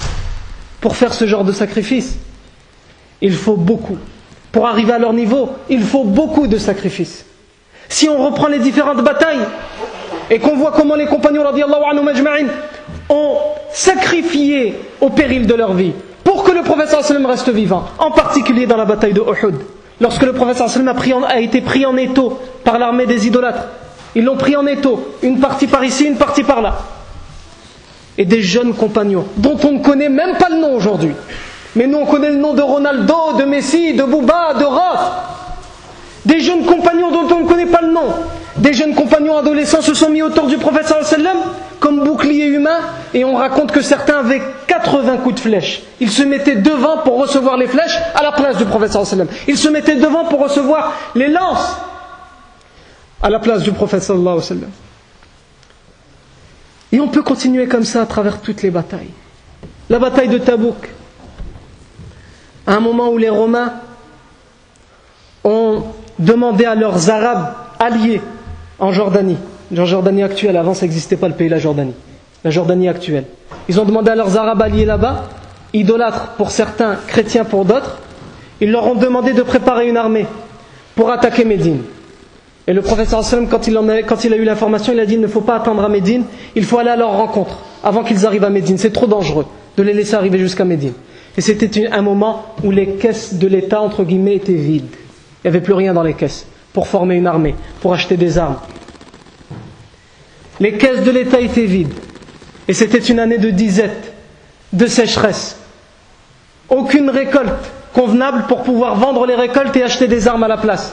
il faut beaucoup. Pour arriver à leur niveau, il faut beaucoup de sacrifices. Si on reprend les différentes batailles, et qu'on voit comment les compagnons radiyallahu anhum ajma'in ont sacrifié au péril de leur vie pour que le prophète sallallahu alayhi wa sallam reste vivant, en particulier dans la bataille de Uhud, lorsque le prophète sallallahu alayhi wa sallam a été pris en étau par l'armée des idolâtres. Ils l'ont pris en étau, une partie par ici, une partie par là. Et des jeunes compagnons dont on ne connaît même pas le nom aujourd'hui, mais nous on connaît le nom de Ronaldo, de Messi, de Bouba, de Roth. Des jeunes compagnons dont on ne connaît pas le nom, des jeunes compagnons adolescents se sont mis autour du prophète sallallahu alayhi wa sallam comme bouclier humain, et on raconte que certains avaient 80 coups de flèche. Ils se mettaient devant pour recevoir les flèches à la place du prophète sallallahu alayhi wa sallam. Ils se mettaient devant pour recevoir les lances à la place du prophète sallallahu alayhi wa sallam. Et on peut continuer comme ça à travers toutes les batailles. La bataille de Tabouk, à un moment où les Romains ont demandé à leurs Arabes alliés en Jordanie actuelle, avant ça n'existait pas le pays, la Jordanie actuelle. Ils ont demandé à leurs Arabes alliés là-bas, idolâtres pour certains, chrétiens pour d'autres, ils leur ont demandé de préparer une armée pour attaquer Médine. Et le prophète sallam, quand il a eu l'information, il a dit il ne faut pas attendre à Médine, il faut aller à leur rencontre avant qu'ils arrivent à Médine. C'est trop dangereux de les laisser arriver jusqu'à Médine. Et c'était un moment où les caisses de l'État, entre guillemets, étaient vides. Il n'y avait plus rien dans les caisses pour former une armée, pour acheter des armes. Les caisses de l'État étaient vides. Et c'était une année de disette, de sécheresse. Aucune récolte convenable pour pouvoir vendre les récoltes et acheter des armes à la place.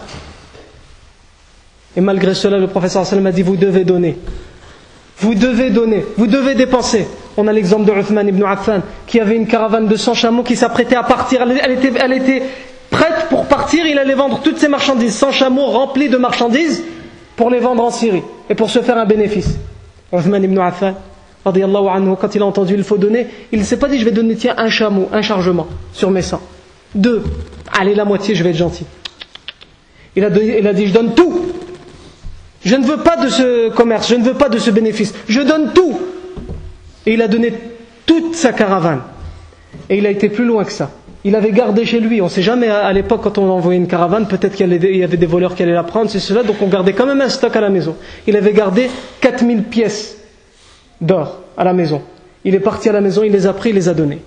Et malgré cela, le professeur sallam a dit vous devez donner. Vous devez donner, vous devez dépenser. On a l'exemple de Uthman ibn Affan qui avait une caravane de 100 chameaux qui s'apprêtait à partir. Elle était prête pour partir, il allait vendre toutes ses marchandises. 100 chameaux remplis de marchandises pour les vendre en Syrie et pour se faire un bénéfice. Uthman ibn Affan, radiyallahu anhu, quand il a entendu il faut donner, il ne s'est pas dit je vais donner tiens un chameau, un chargement sur mes 100. 2, allez la moitié je vais être gentil. Il a dit je donne tout. Je ne veux pas de ce commerce, je ne veux pas de ce bénéfice, je donne tout. Et il a donné toute sa caravane. Et il a été plus loin que ça. Il avait gardé chez lui, on ne sait jamais à l'époque quand on envoyait une caravane, peut-être qu'il y avait des voleurs qui allaient la prendre, c'est cela, donc on gardait quand même un stock à la maison. Il avait gardé 4000 pièces d'or à la maison. Il est parti à la maison, il les a pris, il les a donnés.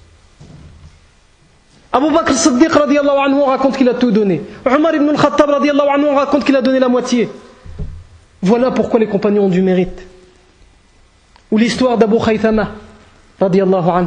Abu Bakr as-Siddiq radiyallahu anhu, on raconte qu'il a tout donné. Omar ibn al-Khattab radiyallahu anhu, on raconte qu'il a donné la moitié. Voilà pourquoi les compagnons ont du mérite. Ou l'histoire d'Abu Khaythama radiyallahu anhu.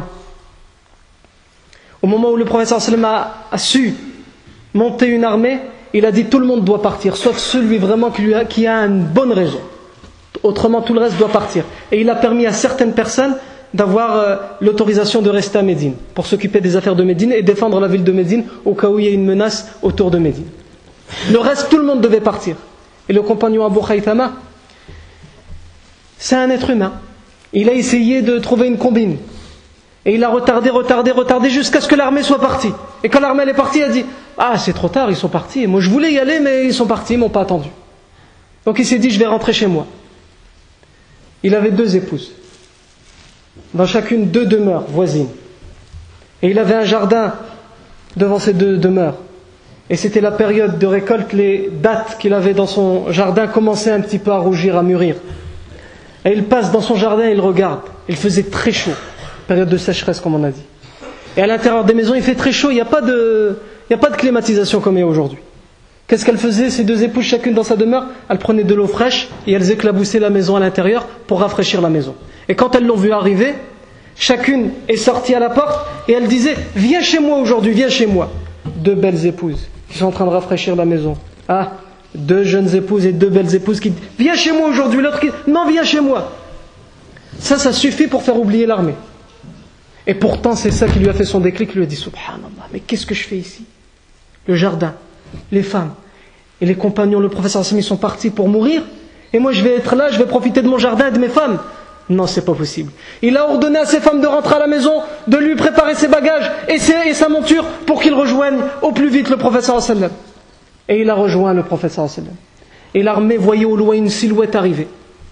Au moment où le prophète sallam a su monter une armée, il a dit tout le monde doit partir, sauf celui vraiment qui a une bonne raison. Autrement tout le reste doit partir. Et il a permis à certaines personnes d'avoir l'autorisation de rester à Médine, pour s'occuper des affaires de Médine et défendre la ville de Médine au cas où il y a une menace autour de Médine. Le reste, tout le monde devait partir. Et le compagnon Abu Khaythama, c'est un être humain. Il a essayé de trouver une combine. Et il a retardé jusqu'à ce que l'armée soit partie. Et quand l'armée est partie, il a dit ah c'est trop tard, ils sont partis. Moi je voulais y aller mais ils sont partis, ils m'ont pas attendu. Donc il s'est dit je vais rentrer chez moi. Il avait 2 épouses. Dans chacune 2 demeures voisines. Et il avait un jardin devant ces 2 demeures. Et c'était la période de récolte, les dattes qu'il avait dans son jardin commençaient un petit peu à rougir, à mûrir. Et il passe dans son jardin et il regarde. Il faisait très chaud, période de sécheresse comme on a dit. Et à l'intérieur des maisons il fait très chaud, il n'y a pas de climatisation comme il y a aujourd'hui. Qu'est-ce qu'elle faisait, ces 2 épouses, chacune dans sa demeure? Elles prenaient de l'eau fraîche et elles éclaboussaient la maison à l'intérieur pour rafraîchir la maison. Et quand elles l'ont vu arriver, chacune est sortie à la porte et elle disait viens chez moi aujourd'hui, viens chez moi. 2 belles épouses qui sont en train de rafraîchir la maison. Ah, 2 jeunes épouses et 2 belles épouses qui disent viens chez moi aujourd'hui, l'autre qui dit non viens chez moi. Ça suffit pour faire oublier l'armée. Et pourtant c'est ça qui lui a fait son déclic. Il lui a dit subhanallah, mais qu'est-ce que je fais ici? Le jardin, les femmes et les compagnons, le professeur Hassan, ils sont partis pour mourir et moi je vais être là, je vais profiter de mon jardin et de mes femmes. Non, c'est pas possible. Il a ordonné à ses femmes de rentrer à la maison, de lui préparer ses bagages et sa monture pour qu'il rejoigne au plus vite le professeur Hassan. Et il a rejoint le professeur Hassan. Et l'armée voyait au loin une silhouette arriver.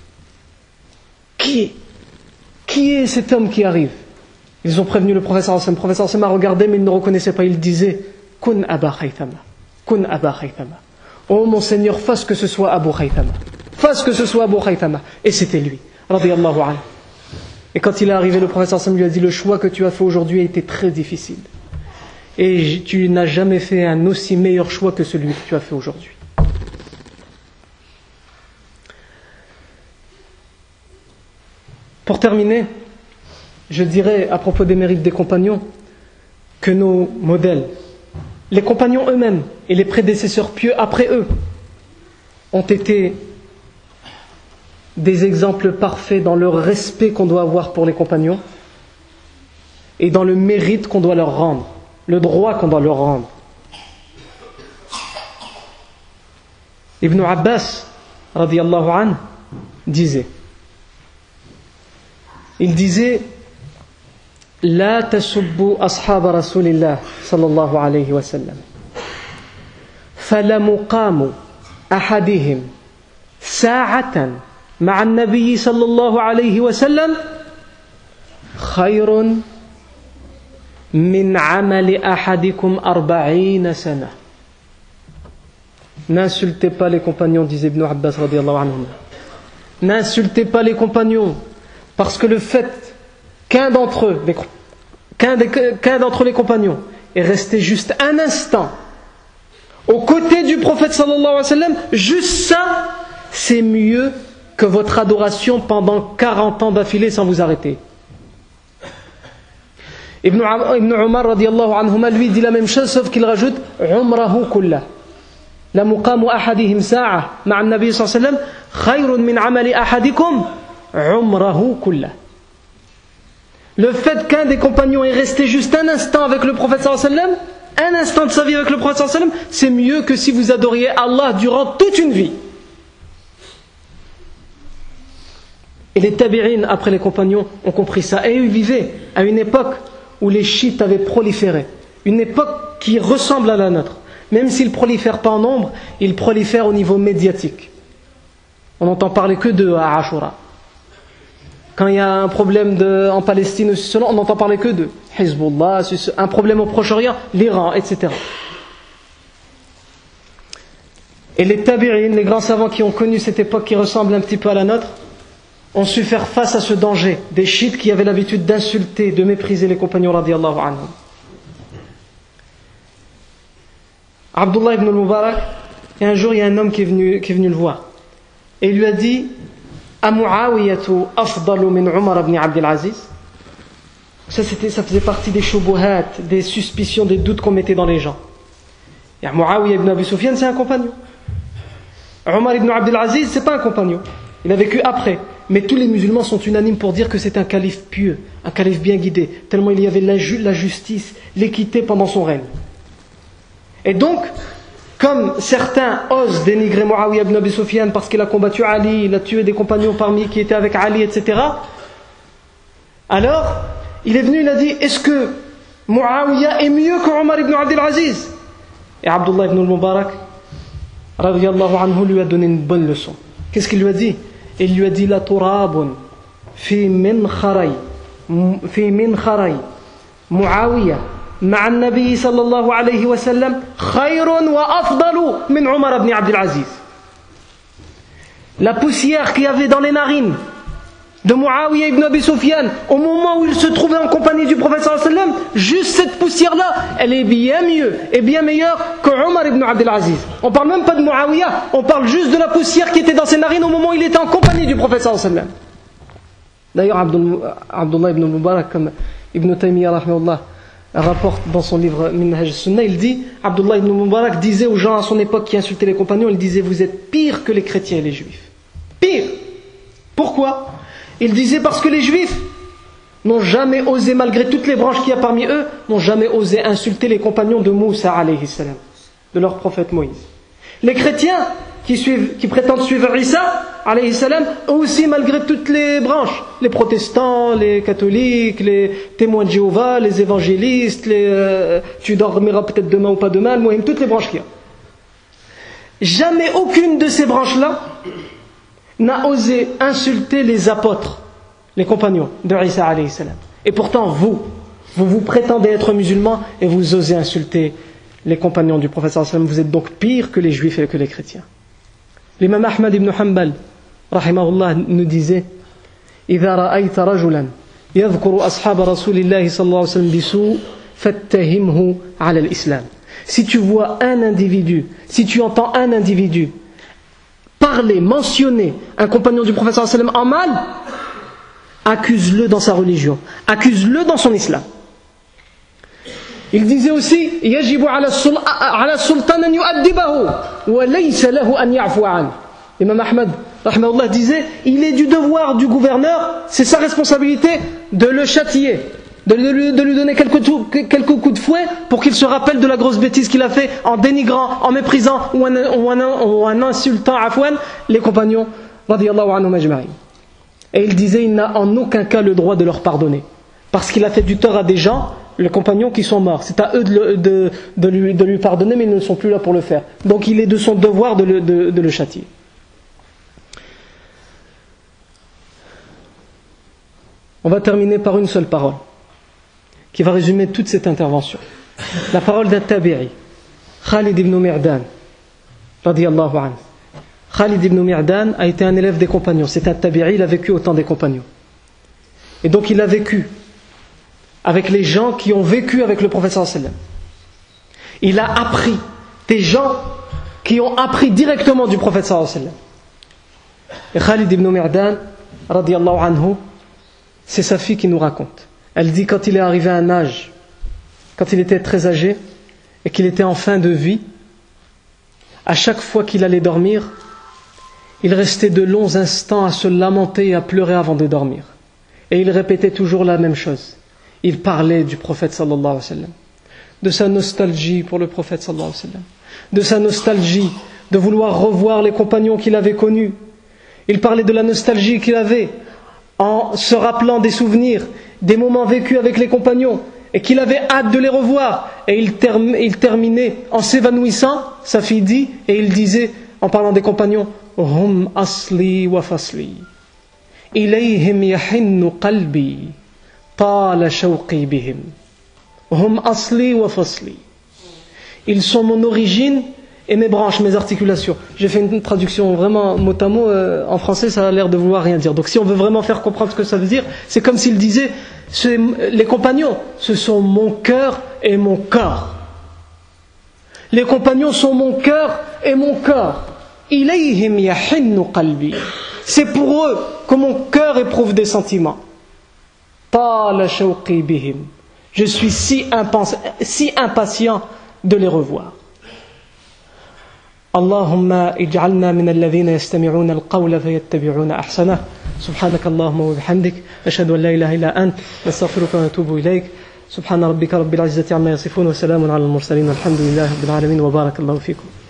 Qui est cet homme qui arrive? Ils ont prévenu le professeur Hassan. Le professeur Hassan a regardé mais il ne reconnaissait pas. Il disait Kun Aba Khaythama. Kun Aba Khaythama. Oh mon Seigneur, fasse que ce soit Abu Khaythama. Fasse que ce soit Abu Khaythama. Et c'était lui. Radiyallahu anhu. Et quand il est arrivé, le professeur Hassan lui a dit le choix que tu as fait aujourd'hui a été très difficile. Et tu n'as jamais fait un aussi meilleur choix que celui que tu as fait aujourd'hui. Pour terminer, je dirais à propos des mérites des compagnons que nos modèles, les compagnons eux-mêmes et les prédécesseurs pieux après eux, ont été des exemples parfaits dans le respect qu'on doit avoir pour les compagnons et dans le mérite qu'on doit leur rendre, le droit qu'on doit leur rendre. Ibn Abbas radiyallahu anhu disait La tasubbu ashab rasulillah sallallahu alayhi wa sallam falamuqamu ahadihim sa'atan مع النبي صلى الله عليه وسلم خير min amali ahadikum arba'ina sana. N'insultez pas les compagnons, disait Ibn Abbas radiyallahu anhu. N'insultez pas les compagnons, parce que le fait qu'un d'entre eux, les compagnons, est resté juste un instant aux côtés du prophète sallallahu alayhi wa sallam, juste ça, c'est mieux que votre adoration pendant 40 ans d'affilée sans vous arrêter. Ibn Umar radiyallahu anhuma lui dit la même chose, sauf qu'il rajoute umrahu kullah. La muqamu ahadihim sa'a ma'a an-nabi sallallahu alayhi wa sallam khayrun min amali ahadikum umrahu kullah. Le fait qu'un des compagnons est resté juste un instant avec le prophète sallallahu alayhi wa sallam, un instant de sa vie avec le prophète sallallahu alayhi wa sallam, c'est mieux que si vous adoriez Allah durant toute une vie. Et les tabi'in, après les compagnons, ont compris ça. Et ils vivaient à une époque où les chiites avaient proliféré. Une époque qui ressemble à la nôtre. Même s'ils ne prolifèrent pas en nombre, ils prolifèrent au niveau médiatique. On n'entend parler que d'eux à Ashura. Quand il y a un problème en Palestine, on n'entend parler que d'eux. Hezbollah, un problème au Proche-Orient, l'Iran, etc. Et les tabi'in, les grands savants qui ont connu cette époque qui ressemble un petit peu à la nôtre, ont su faire face à ce danger des chiites qui avaient l'habitude d'insulter, de mépriser les compagnons radiyallahu anhum. Abdullah ibn al-Mubarak, et un jour il y a un homme qui est venu le voir et il lui a dit Amuawiyatu afdalu min Umar ibn Abdul Aziz. Ça faisait partie des shubuhat, des suspicions, des doutes qu'on mettait dans les gens. Et Muawiya ibn Abi Sufyan, c'est un compagnon. Umar ibn Abdul Aziz, c'est pas un compagnon, il a vécu après. Mais tous les musulmans sont unanimes pour dire que c'est un calife pieux, un calife bien guidé, tellement il y avait la justice, l'équité pendant son règne. Et donc, comme certains osent dénigrer Muawiya ibn Abi Sufyan parce qu'il a combattu Ali, il a tué des compagnons parmi qui étaient avec Ali, etc. Alors, il est venu, il a dit, est-ce que Muawiya est mieux que Omar ibn Abdul Aziz? Et Abdullah ibn al-Mubarak, radiyallahu anhu, lui a donné une bonne leçon. Qu'est-ce qu'il lui a dit? Il lui a dit la turabun fi min kharay Muawiya ma'a an-nabi sallallahu alayhi wa sallam khayrun wa afdalu min Umar ibn Abdul Aziz. La poussière qu'il y avait dans les narines de Muawiya ibn Abi Sufyan au moment où il se trouvait en compagnie du prophète sallallahu alayhi wa sallam, juste cette poussière-là, elle est bien mieux et bien meilleure que Umar ibn Abdul Aziz. On parle même pas de Muawiya, on parle juste de la poussière qui était dans ses narines au moment où il était en compagnie du prophète sallallahu alayhi wa sallam. D'ailleurs, Abdullah ibn Mubarak, comme Ibn Taymiyyah rahimahullah rapporte dans son livre Minhaj al-Sunnah, il dit, Abdullah ibn Mubarak disait aux gens à son époque qui insultaient les compagnons, il disait, vous êtes pire que les chrétiens et les juifs. Pire. Pourquoi? Il disait parce que les juifs n'ont jamais osé, malgré toutes les branches qu'il y a parmi eux, n'ont jamais osé insulter les compagnons de Moussa alayhi salam, de leur prophète Moïse. Les chrétiens qui prétendent suivre Isa alayhi salam, eux aussi, malgré toutes les branches, les protestants, les catholiques, les témoins de Jéhovah, les évangélistes, tu dormiras peut-être demain ou pas demain, toutes les branches qu'il y a. Jamais aucune de ces branches-là n'a osé insulter les apôtres, les compagnons de Isa alayhi salam. Et pourtant, vous prétendez être musulmans et vous osez insulter les compagnons du prophète sallallahu alayhi wa sallam. Vous êtes donc pire que les juifs et que les chrétiens. L'imam Ahmad ibn Hanbal rahimahullah nous disait إذا رأيت رجلا يذكر أصحاب رسول الله صلى الله عليه وسلم بسوء فاتهمه على الإسلام. Si tu vois un individu, si tu entends un individu parler, mentionner un compagnon du prophète sallallahu alayhi wa sallam en mal, accuse-le dans sa religion, accuse-le dans son islam. Il disait aussi يجب على السلطان أن يؤدبه وليس له أن يعفو عنه. Imam Ahmad rahimahullah disait, il est du devoir du gouverneur, c'est sa responsabilité de le châtier, de lui donner quelques coups de fouet pour qu'il se rappelle de la grosse bêtise qu'il a fait en dénigrant, en méprisant ou en insultant afwan les compagnons radiyallahu anhum ajma'in. Et il disait, il n'a en aucun cas le droit de leur pardonner parce qu'il a fait du tort à des gens, les compagnons qui sont morts. C'est à eux de lui pardonner, mais ils ne sont plus là pour le faire. Donc il est de son devoir de le châtier. On va terminer par une seule parole qui va résumer toute cette intervention. La parole d'un tabi'i, Khalid ibn Mi'dan, radiyallahu anhu. Khalid ibn Mi'dan a été un élève des compagnons. C'est un tabi'i, il a vécu au temps des compagnons. Et donc il a vécu avec les gens qui ont vécu avec le prophète sallallahu alayhi wa sallam. Il a appris des gens qui ont appris directement du prophète sallallahu alayhi wa sallam. Et Khalid ibn Mi'dan, radiyallahu anhu, c'est sa fille qui nous raconte. Elle dit quand il est arrivé à un âge, quand il était très âgé et qu'il était en fin de vie, à chaque fois qu'il allait dormir, il restait de longs instants à se lamenter et à pleurer avant de dormir. Et il répétait toujours la même chose. Il parlait du prophète sallallahu alayhi wa sallam, de sa nostalgie pour le prophète sallallahu alayhi wa sallam, de sa nostalgie de vouloir revoir les compagnons qu'il avait connus. Il parlait de la nostalgie qu'il avait en se rappelant des souvenirs, des moments vécus avec les compagnons, et qu'il avait hâte de les revoir. Et il terminait en s'évanouissant, sa fille dit, et il disait, en parlant des compagnons, Hum asli wa fasli, ilayhim yahinnu qalbi, tala shawqi bihim. Hum asli wa fasli. Ils sont mon origine et mes branches, mes articulations. J'ai fait une traduction vraiment mot à mot. En français, ça a l'air de vouloir rien dire. Donc si on veut vraiment faire comprendre ce que ça veut dire, c'est comme s'il disait, les compagnons, ce sont mon cœur et mon corps. Les compagnons sont mon cœur et mon corps. Ilayhim yahinnu qalbi. C'est pour eux que mon cœur éprouve des sentiments. Tala shawqi bihim. Je suis si impatient de les revoir. اللهم اجعلنا من الذين يستمعون القول فيتبعون أحسنه سبحانك اللهم وبحمدك أشهد أن لا إله إلا أنت نستغفرك ونتوب إليك سبحان ربك رب العزة عما يصفون وسلام على المرسلين والحمد لله رب العالمين وبارك الله فيكم